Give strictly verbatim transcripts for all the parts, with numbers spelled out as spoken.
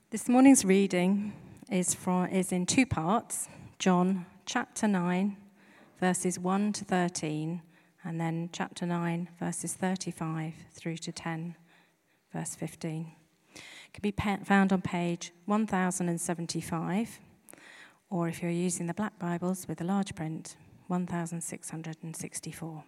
This morning's reading is from is in two parts, John chapter nine, verses one to thirteen, and then chapter nine, verses thirty-five through to ten, verse fifteen. It can be found on page one thousand seventy-five, or if you're using the Black Bibles with a large print, one thousand six hundred sixty-four.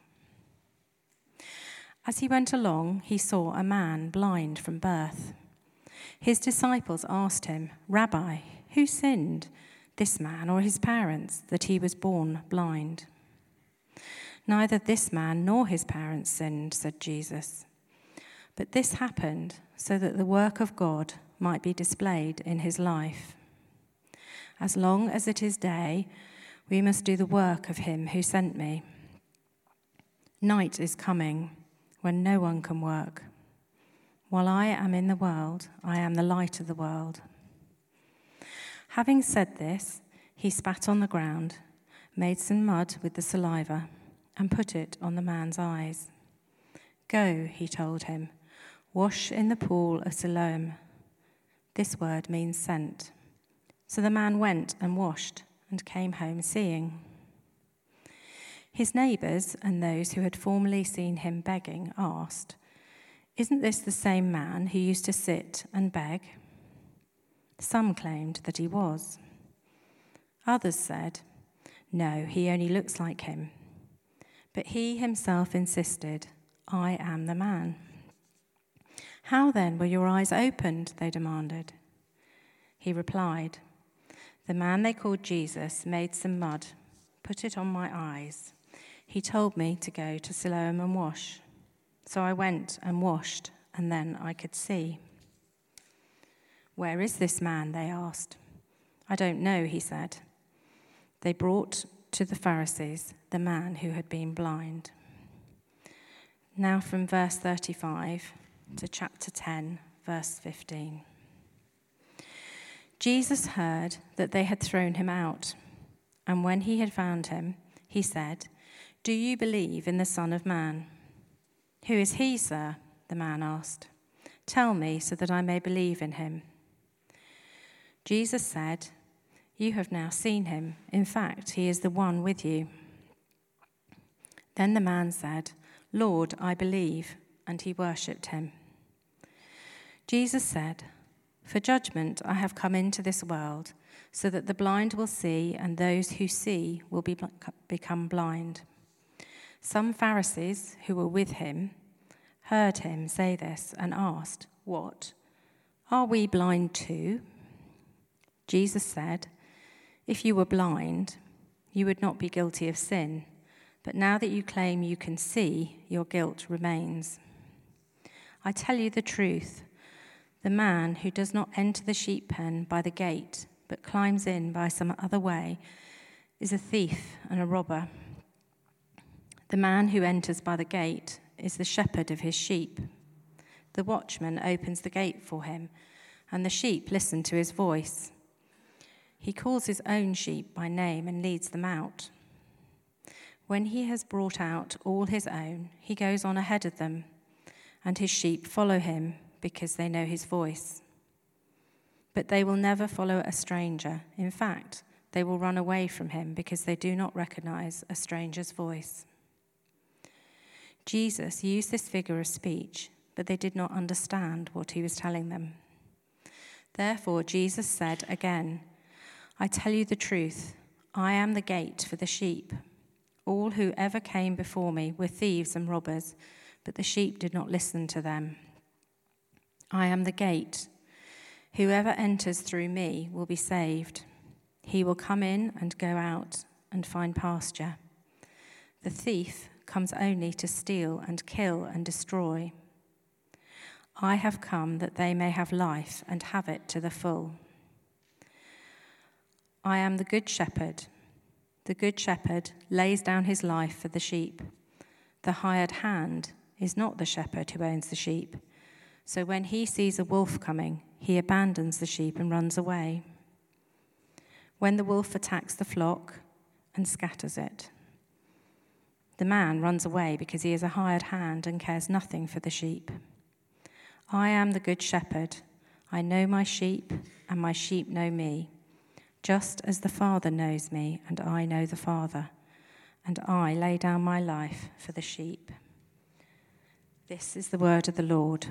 As he went along, he saw a man blind from birth. His disciples asked him, "Rabbi, who sinned, this man or his parents, that he was born blind?" "Neither this man nor his parents sinned," said Jesus. "But this happened so that the work of God might be displayed in his life. As long as it is day, we must do the work of him who sent me. Night is coming when no one can work. While I am in the world, I am the light of the world." Having said this, he spat on the ground, made some mud with the saliva, and put it on the man's eyes. "Go," he told him, "wash in the pool of Siloam." This word means sent. So the man went and washed and came home seeing. His neighbours and those who had formerly seen him begging asked, "Isn't this the same man who used to sit and beg?" Some claimed that he was. Others said, "No, he only looks like him." But he himself insisted, "I am the man." "How then were your eyes opened?" they demanded. He replied, "The man they called Jesus made some mud, put it on my eyes. He told me to go to Siloam and wash. So I went and washed, and then I could see." "Where is this man?" they asked. "I don't know," he said. They brought to the Pharisees the man who had been blind. Now from verse thirty-five to chapter ten, verse fifteen. Jesus heard that they had thrown him out, and when he had found him, he said, "Do you believe in the Son of Man?" "Who is he, sir?" the man asked. "Tell me so that I may believe in him." Jesus said, "You have now seen him. In fact, he is the one with you." Then the man said, "Lord, I believe," and he worshipped him. Jesus said, "For judgment I have come into this world, so that the blind will see, and those who see will be, become blind." Some Pharisees who were with him heard him say this and asked, "What? Are we blind too?" Jesus said, "If you were blind, you would not be guilty of sin, but now that you claim you can see, your guilt remains. I tell you the truth, the man who does not enter the sheep pen by the gate, but climbs in by some other way, is a thief and a robber. The man who enters by the gate is the shepherd of his sheep. The watchman opens the gate for him, and the sheep listen to his voice. He calls his own sheep by name and leads them out. When he has brought out all his own, he goes on ahead of them, and his sheep follow him because they know his voice. But they will never follow a stranger. In fact, they will run away from him because they do not recognize a stranger's voice." Jesus used this figure of speech, but they did not understand what he was telling them. Therefore, Jesus said again, "I tell you the truth, I am the gate for the sheep. All who ever came before me were thieves and robbers, but the sheep did not listen to them. I am the gate. Whoever enters through me will be saved. He will come in and go out and find pasture. The thief comes only to steal and kill and destroy. I have come that they may have life and have it to the full. I am the good shepherd. The good shepherd lays down his life for the sheep. The hired hand is not the shepherd who owns the sheep. So when he sees a wolf coming, he abandons the sheep and runs away. When the wolf attacks the flock and scatters it, the man runs away because he is a hired hand and cares nothing for the sheep. I am the good shepherd. I know my sheep, and my sheep know me, just as the Father knows me, and I know the Father, and I lay down my life for the sheep." This is the word of the Lord.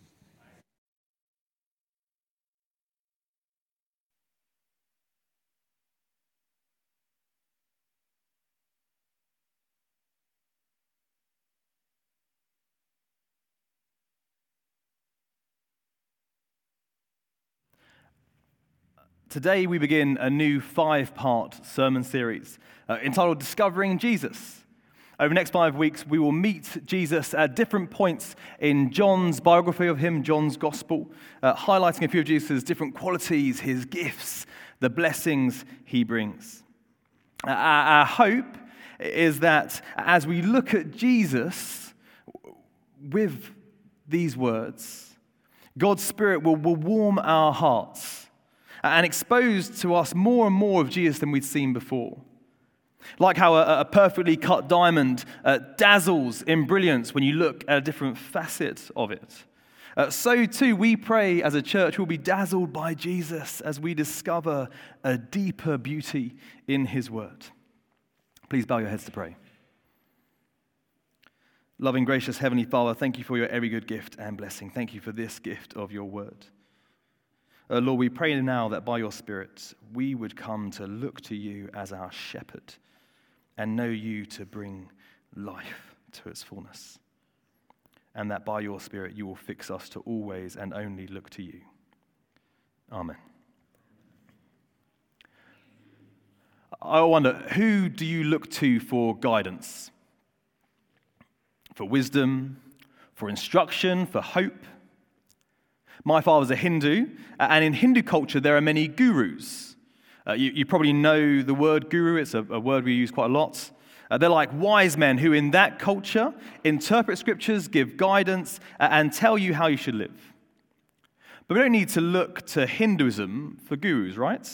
Today we begin a new five-part sermon series uh, entitled Discovering Jesus. Over the next five weeks, we will meet Jesus at different points in John's biography of him, John's gospel, uh, highlighting a few of Jesus' different qualities, his gifts, the blessings he brings. Uh, our, our hope is that as we look at Jesus with these words, God's Spirit will, will warm our hearts and expose to us more and more of Jesus than we'd seen before. Like how a, a perfectly cut diamond uh, dazzles in brilliance when you look at a different facet of it. Uh, so too, we pray as a church we'll be dazzled by Jesus as we discover a deeper beauty in his word. Please bow your heads to pray. Loving, gracious Heavenly Father, thank you for your every good gift and blessing. Thank you for this gift of your word. Uh, Lord, we pray now that by your Spirit, we would come to look to you as our shepherd and know you to bring life to its fullness. And that by your Spirit, you will fix us to always and only look to you. Amen. I wonder, who do you look to for guidance? For wisdom, for instruction, for hope? My father's a Hindu, and in Hindu culture there are many gurus. Uh, you, you probably know the word guru, it's a, a word we use quite a lot. Uh, they're like wise men who in that culture interpret scriptures, give guidance, uh, and tell you how you should live. But we don't need to look to Hinduism for gurus, right?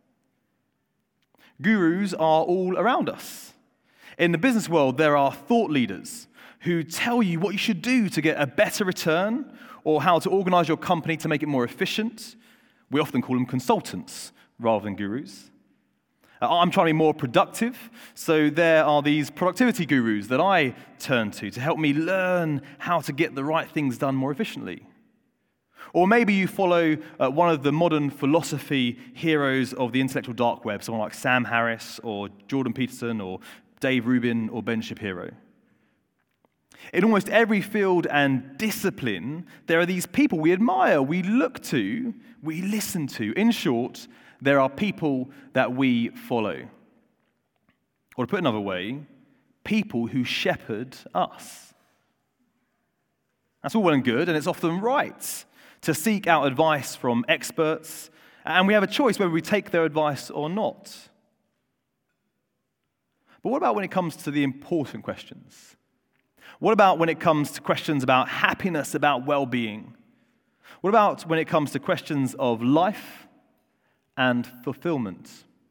Gurus are all around us. In the business world, there are thought leaders who tell you what you should do to get a better return or how to organize your company to make it more efficient. We often call them consultants rather than gurus. Uh, I'm trying to be more productive, so there are these productivity gurus that I turn to to help me learn how to get the right things done more efficiently. Or maybe you follow uh, one of the modern philosophy heroes of the intellectual dark web, someone like Sam Harris or Jordan Peterson or Dave Rubin or Ben Shapiro. In almost every field and discipline, there are these people we admire, we look to, we listen to. In short, there are people that we follow. Or to put another way, people who shepherd us. That's all well and good, and it's often right to seek out advice from experts, and we have a choice whether we take their advice or not. But what about when it comes to the important questions? What about when it comes to questions about happiness, about well-being? What about when it comes to questions of life and fulfillment?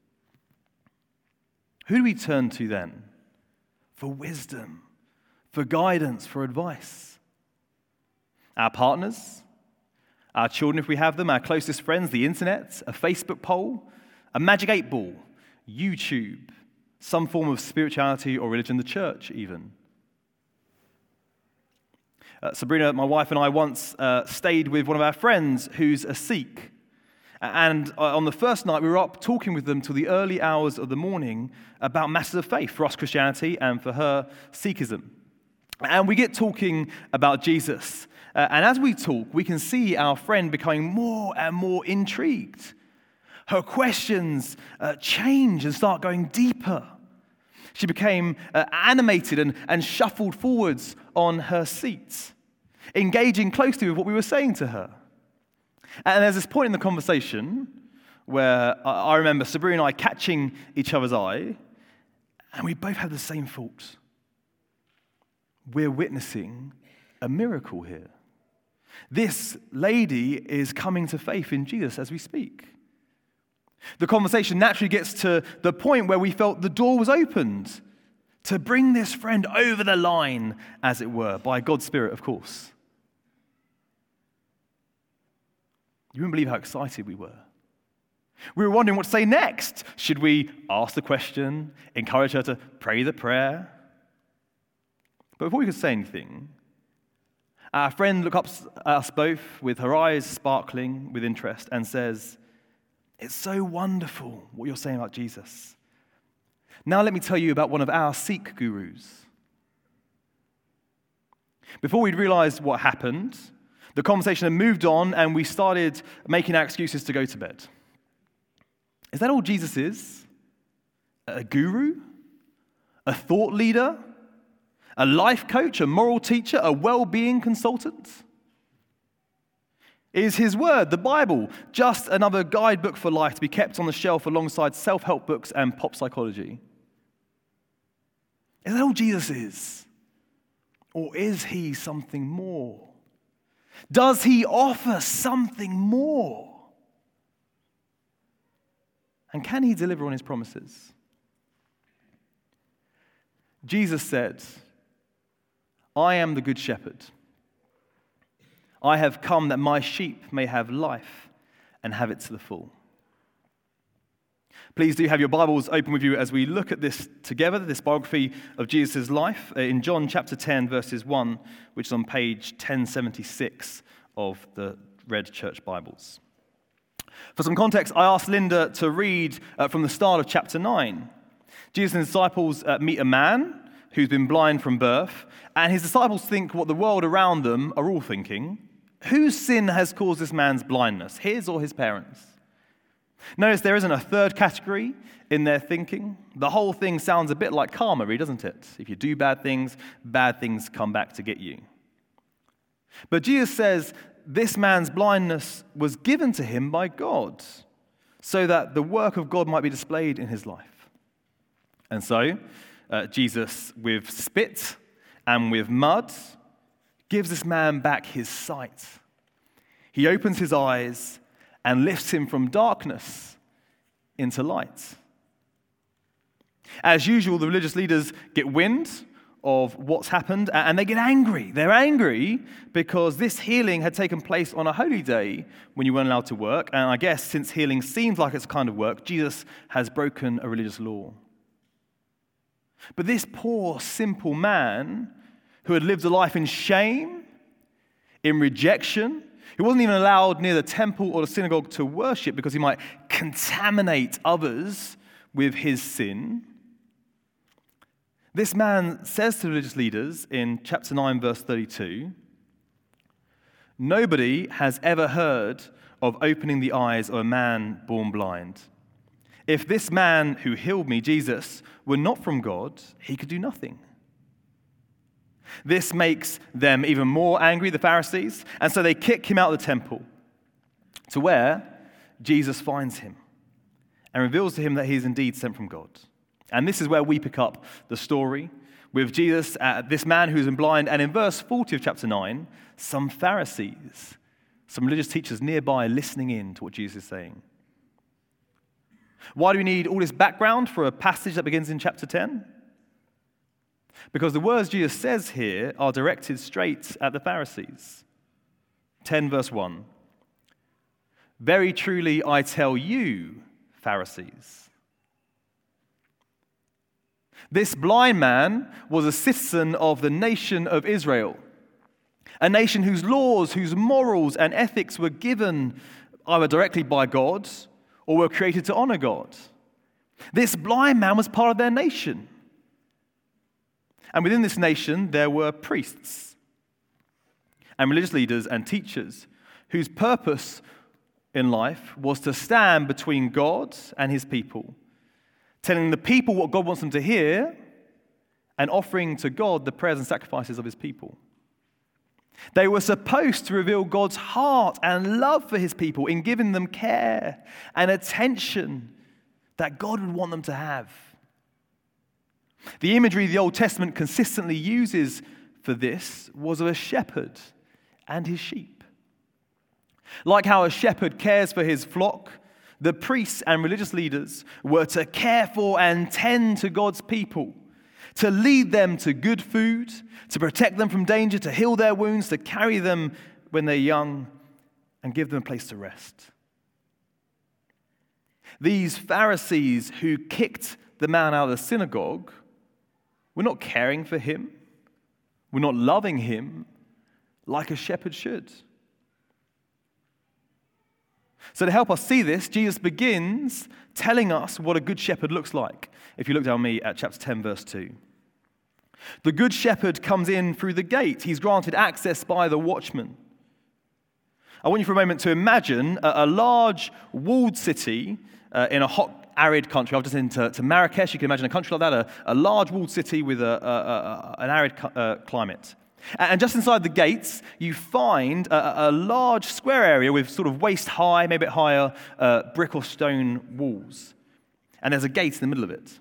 Who do we turn to then for wisdom, for guidance, for advice? Our partners, our children if we have them, our closest friends, the internet, a Facebook poll, a magic eight ball, YouTube, some form of spirituality or religion, the church even. Uh, Sabrina, my wife, and I once uh, stayed with one of our friends who's a Sikh. And uh, on the first night, we were up talking with them till the early hours of the morning about matters of faith, for us Christianity and for her Sikhism. And we get talking about Jesus. Uh, and as we talk, we can see our friend becoming more and more intrigued. Her questions uh, change and start going deeper. She became uh, animated and, and shuffled forwards on her seat, engaging closely with what we were saying to her. And there's this point in the conversation where I remember Sabrina and I catching each other's eye, and we both had the same thought. We're witnessing a miracle here. This lady is coming to faith in Jesus as we speak. The conversation naturally gets to the point where we felt the door was opened to bring this friend over the line, as it were, by God's Spirit, of course. You wouldn't believe how excited we were. We were wondering what to say next. Should we ask the question, encourage her to pray the prayer? But before we could say anything, our friend looked up at us both with her eyes sparkling with interest and says, "It's so wonderful what you're saying about Jesus. Now let me tell you about one of our Sikh gurus." Before we'd realized what happened, the conversation had moved on and we started making our excuses to go to bed. Is that all Jesus is? A guru? A thought leader? A life coach? A moral teacher? A well-being consultant? Is his word, the Bible, just another guidebook for life to be kept on the shelf alongside self-help books and pop psychology? Is that all Jesus is? Or is he something more? Does he offer something more? And can he deliver on his promises? Jesus said, "I am the good shepherd. I have come that my sheep may have life and have it to the full." Please do have your Bibles open with you as we look at this together, this biography of Jesus' life in John chapter ten, verses one, which is on page ten seventy-six of the Red Church Bibles. For some context, I asked Linda to read uh, from the start of chapter nine. Jesus and his disciples uh, meet a man who's been blind from birth, and his disciples think what the world around them are all thinking. Whose sin has caused this man's blindness, his or his parents? Notice there isn't a third category in their thinking. The whole thing sounds a bit like karma, really, doesn't it? If you do bad things, bad things come back to get you. But Jesus says this man's blindness was given to him by God so that the work of God might be displayed in his life. And so, uh, Jesus, with spit and with mud, gives this man back his sight. He opens his eyes and lifts him from darkness into light. As usual, the religious leaders get wind of what's happened, and they get angry. They're angry because this healing had taken place on a holy day when you weren't allowed to work, and I guess since healing seems like it's a kind of work, Jesus has broken a religious law. But this poor, simple man who had lived a life in shame, in rejection, who wasn't even allowed near the temple or the synagogue to worship because he might contaminate others with his sin. This man says to the religious leaders in chapter nine, verse thirty-two, "Nobody has ever heard of opening the eyes of a man born blind. If this man who healed me, Jesus, were not from God, he could do nothing." This makes them even more angry, the Pharisees, and so they kick him out of the temple, to where Jesus finds him and reveals to him that he is indeed sent from God. And this is where we pick up the story with Jesus, uh, this man who's been blind, and in verse forty of chapter nine, some Pharisees, some religious teachers nearby listening in to what Jesus is saying. Why do we need all this background for a passage that begins in chapter ten? Because the words Jesus says here are directed straight at the Pharisees. ten verse one. "Very truly I tell you, Pharisees." This blind man was a citizen of the nation of Israel, a nation whose laws, whose morals and ethics were given either directly by God or were created to honor God. This blind man was part of their nation. And within this nation, there were priests and religious leaders and teachers whose purpose in life was to stand between God and his people, telling the people what God wants them to hear and offering to God the prayers and sacrifices of his people. They were supposed to reveal God's heart and love for his people in giving them care and attention that God would want them to have. The imagery the Old Testament consistently uses for this was of a shepherd and his sheep. Like how a shepherd cares for his flock, the priests and religious leaders were to care for and tend to God's people, to lead them to good food, to protect them from danger, to heal their wounds, to carry them when they're young, and give them a place to rest. These Pharisees who kicked the man out of the synagogue were not caring for him, were not loving him like a shepherd should. So to help us see this, Jesus begins telling us what a good shepherd looks like. If you look down me at chapter ten, verse two. The good shepherd comes in through the gate. He's granted access by the watchman. I want you for a moment to imagine a, a large walled city uh, in a hot, arid country. I've just been to, to Marrakesh. You can imagine a country like that, a, a large walled city with a, a, a, an arid uh, climate. And just inside the gates, you find a, a large square area with sort of waist-high, maybe a bit higher, uh, brick or stone walls. And there's a gate in the middle of it.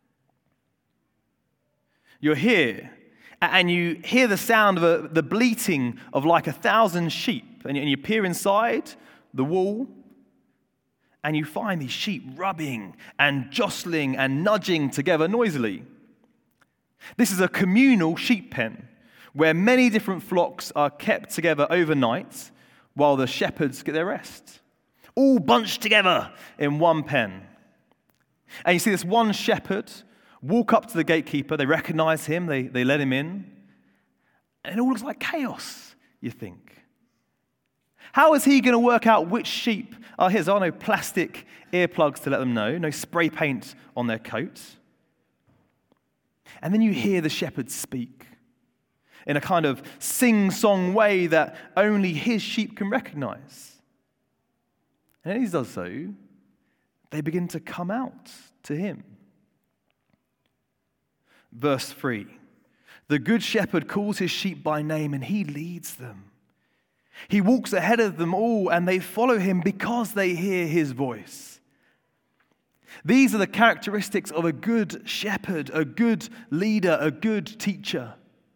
You're here, and you hear the sound of a, the bleating of like a thousand sheep. And you, and you peer inside the wall, and you find these sheep rubbing and jostling and nudging together noisily. This is a communal sheep pen, where many different flocks are kept together overnight while the shepherds get their rest. All bunched together in one pen. And you see this one shepherd walk up to the gatekeeper. They recognize him. They, they let him in. And it all looks like chaos, you think. How is he going to work out which sheep are his? There are no plastic earplugs to let them know, no spray paint on their coats. And then you hear the shepherd speak in a kind of sing-song way that only his sheep can recognize. And as he does so, they begin to come out to him. Verse three, the good shepherd calls his sheep by name and he leads them. He walks ahead of them all and they follow him because they hear his voice. These are the characteristics of a good shepherd, a good leader, a good teacher.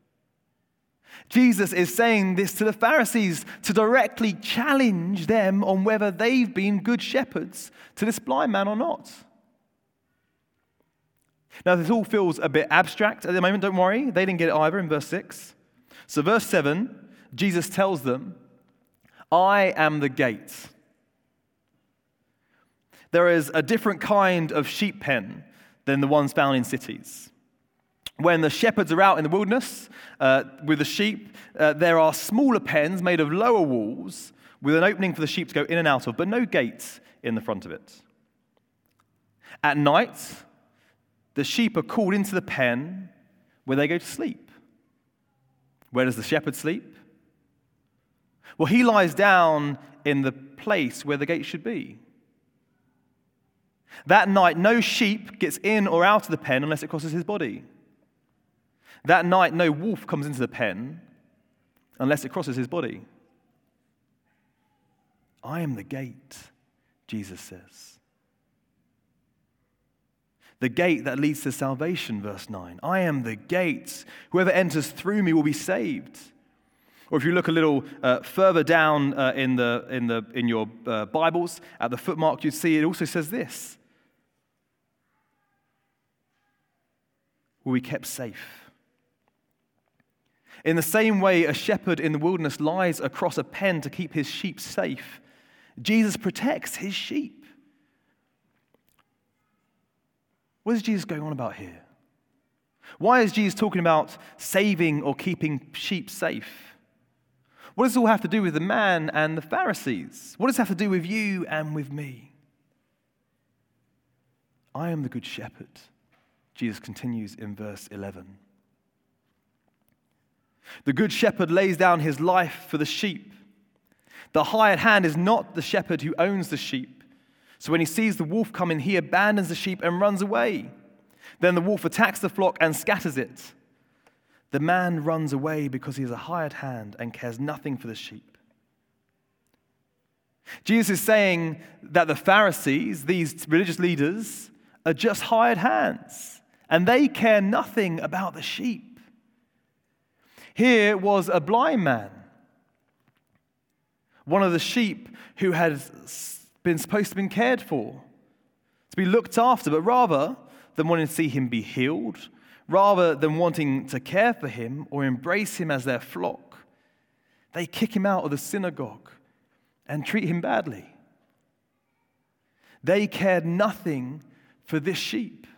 Jesus is saying this to the Pharisees to directly challenge them on whether they've been good shepherds to this blind man or not. Now, this all feels a bit abstract at the moment. Don't worry, they didn't get it either in verse six. So verse seven, Jesus tells them, I am the gate. There is a different kind of sheep pen than the ones found in cities. When the shepherds are out in the wilderness uh, with the sheep, uh, there are smaller pens made of lower walls with an opening for the sheep to go in and out of, but no gates in the front of it. At night, the sheep are called into the pen where they go to sleep. Where does the shepherd sleep? Well, he lies down in the place where the gate should be. That night, no sheep gets in or out of the pen unless it crosses his body. That night, no wolf comes into the pen unless it crosses his body. I am the gate, Jesus says. The gate that leads to salvation, verse nine. I am the gate. Whoever enters through me will be saved. Or if you look a little uh, further down uh, in, the, in, the, in your uh, Bibles, at the footmark, you see it also says this. Will be kept safe. In the same way, a shepherd in the wilderness lies across a pen to keep his sheep safe. Jesus protects his sheep. What is Jesus going on about here? Why is Jesus talking about saving or keeping sheep safe? What does this all have to do with the man and the Pharisees? What does it have to do with you and with me? I am the good shepherd, Jesus continues in verse eleven. The good shepherd lays down his life for the sheep. The hired hand is not the shepherd who owns the sheep. So when he sees the wolf coming, he abandons the sheep and runs away. Then the wolf attacks the flock and scatters it. The man runs away because he is a hired hand and cares nothing for the sheep. Jesus is saying that the Pharisees, these religious leaders, are just hired hands, and they care nothing about the sheep. Here was a blind man, one of the sheep who had been supposed to have been cared for, to be looked after, but rather than wanting to see him be healed, rather than wanting to care for him or embrace him as their flock, they kick him out of the synagogue and treat him badly. They cared nothing for this sheep.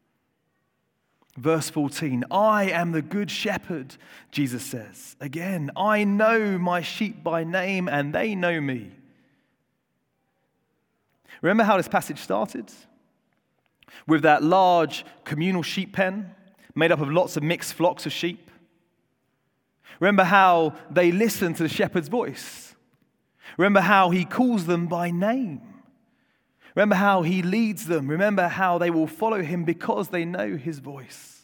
Verse fourteen, I am the good shepherd, Jesus says. Again, I know my sheep by name and they know me. Remember how this passage started? With that large communal sheep pen made up of lots of mixed flocks of sheep. Remember how they listen to the shepherd's voice. Remember how he calls them by name. Remember how he leads them. Remember how they will follow him because they know his voice.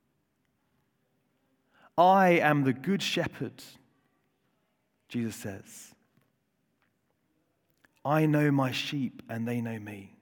I am the good shepherd, Jesus says. I know my sheep and they know me.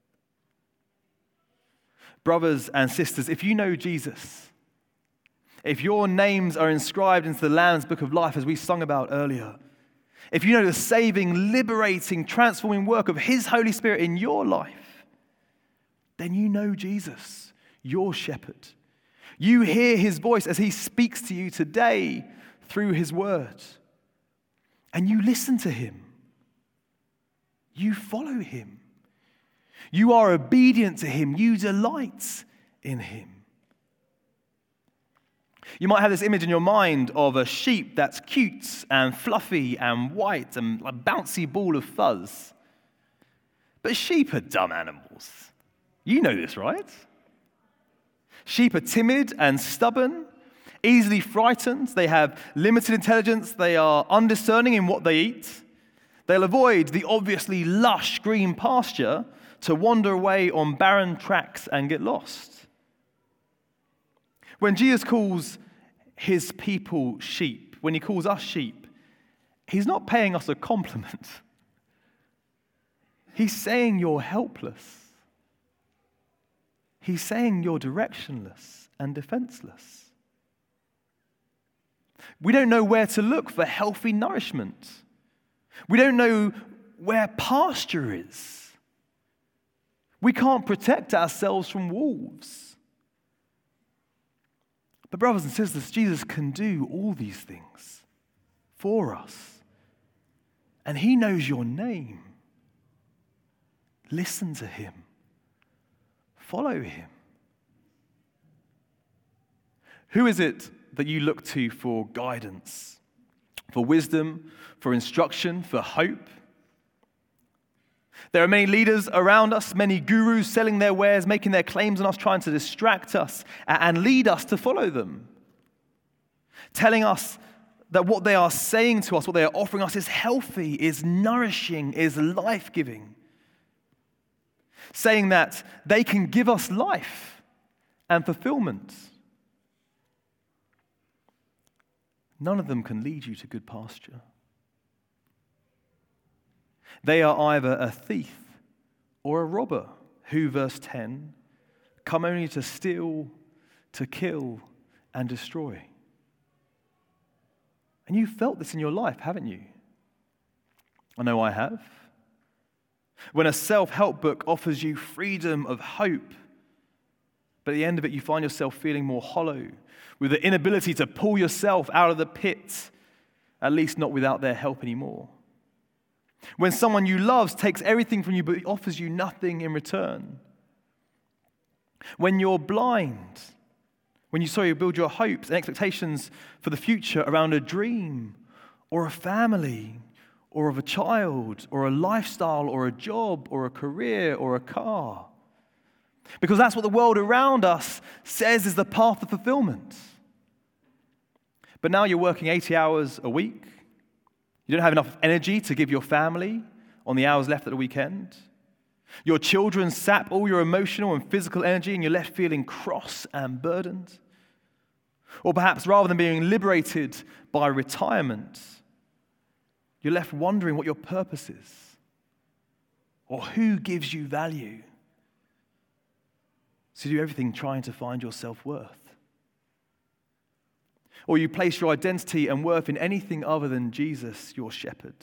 Brothers and sisters, if you know Jesus, if your names are inscribed into the Lamb's Book of Life, as we sung about earlier, if you know the saving, liberating, transforming work of his Holy Spirit in your life, then you know Jesus, your shepherd. You hear his voice as he speaks to you today through his word. And you listen to him. You follow him. You are obedient to him. You delight in him. You might have this image in your mind of a sheep that's cute and fluffy and white and a bouncy ball of fuzz. But sheep are dumb animals. You know this, right? Sheep are timid and stubborn, easily frightened. They have limited intelligence. They are undiscerning in what they eat. They'll avoid the obviously lush green pasture to wander away on barren tracks and get lost. When Jesus calls his people sheep, when he calls us sheep, he's not paying us a compliment. He's saying you're helpless. He's saying you're directionless and defenseless. We don't know where to look for healthy nourishment. We don't know where pasture is. We can't protect ourselves from wolves. But brothers and sisters, Jesus can do all these things for us. And he knows your name. Listen to him. Follow him. Who is it that you look to for guidance, for wisdom, for instruction, for hope? There are many leaders around us, many gurus selling their wares, making their claims on us, trying to distract us and lead us to follow them. Telling us that what they are saying to us, what they are offering us is healthy, is nourishing, is life-giving. Saying that they can give us life and fulfillment. None of them can lead you to good pasture. They are either a thief or a robber who, verse ten, come only to steal, to kill, and destroy. And you've felt this in your life, haven't you? I know I have. When a self-help book offers you freedom of hope, but at the end of it you find yourself feeling more hollow, with the inability to pull yourself out of the pit, at least not without their help anymore. When someone you love takes everything from you but offers you nothing in return. When you're blind, when you sorry, build your hopes and expectations for the future around a dream or a family or of a child or a lifestyle or a job or a career or a car. Because that's what the world around us says is the path of fulfillment. But now you're working eighty hours a week. You don't have enough energy to give your family on the hours left at the weekend. Your children sap all your emotional and physical energy and you're left feeling cross and burdened. Or perhaps rather than being liberated by retirement, you're left wondering what your purpose is or who gives you value. So you do everything trying to find your self-worth. Or you place your identity and worth in anything other than Jesus, your shepherd.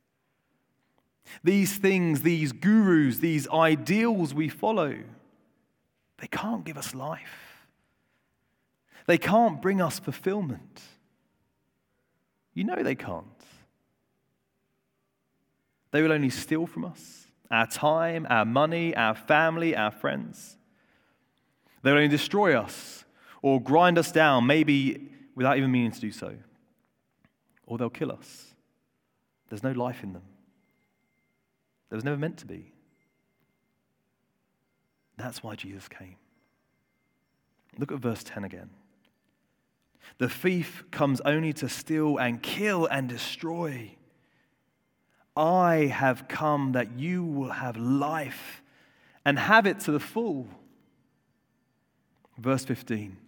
These things, these gurus, these ideals we follow, they can't give us life. They can't bring us fulfillment. You know they can't. They will only steal from us our time, our money, our family, our friends. They will only destroy us or grind us down, maybe without even meaning to do so. Or they'll kill us. There's no life in them. There was never meant to be. That's why Jesus came. Look at verse ten again. The thief comes only to steal and kill and destroy. I have come that you will have life and have it to the full. Verse fifteen.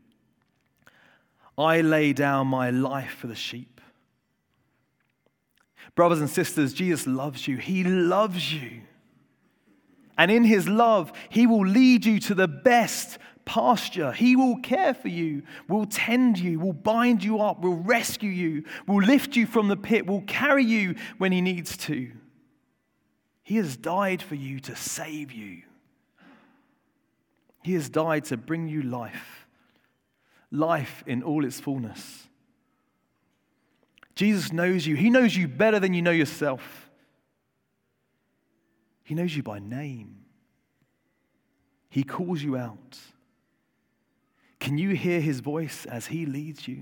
I lay down my life for the sheep. Brothers and sisters, Jesus loves you. He loves you. And in his love, he will lead you to the best pasture. He will care for you, will tend you, will bind you up, will rescue you, will lift you from the pit, will carry you when he needs to. He has died for you to save you. He has died to bring you life, life in all its fullness. Jesus knows you. He knows you better than you know yourself. He knows you by name. He calls you out. Can you hear his voice as he leads you?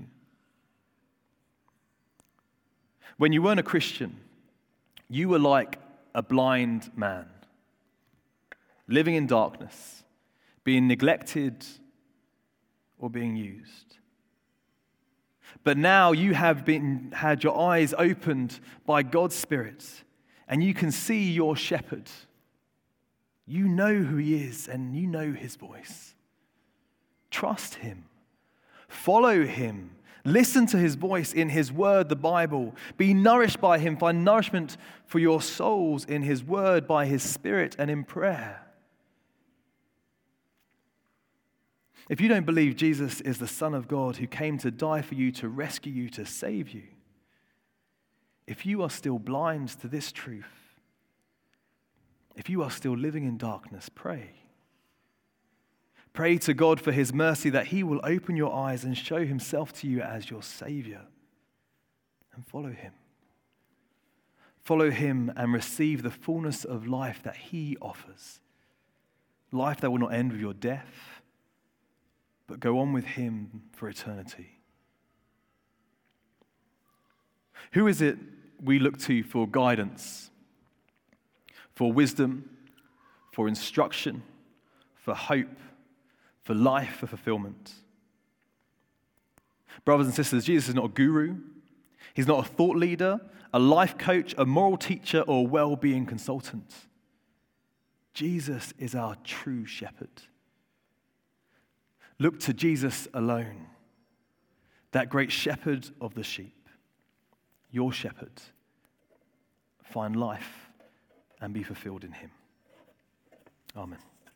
When you weren't a Christian, you were like a blind man, living in darkness, being neglected or being used. But now you have been had your eyes opened by God's Spirit, and you can see your shepherd. You know who he is, and you know his voice. Trust him. Follow him. Listen to his voice in his word, the Bible. Be nourished by him. Find nourishment for your souls in his word, by his Spirit, and in prayer. If you don't believe Jesus is the Son of God who came to die for you, to rescue you, to save you, if you are still blind to this truth, if you are still living in darkness, pray. Pray to God for his mercy that he will open your eyes and show himself to you as your Savior. And follow him. Follow him and receive the fullness of life that he offers. Life that will not end with your death, but go on with him for eternity. Who is it we look to for guidance, for wisdom, for instruction, for hope, for life, for fulfillment? Brothers and sisters, Jesus is not a guru. He's not a thought leader, a life coach, a moral teacher, or well-being consultant. Jesus is our true shepherd. Look to Jesus alone, that great shepherd of the sheep, your shepherd. Find life and be fulfilled in him. Amen.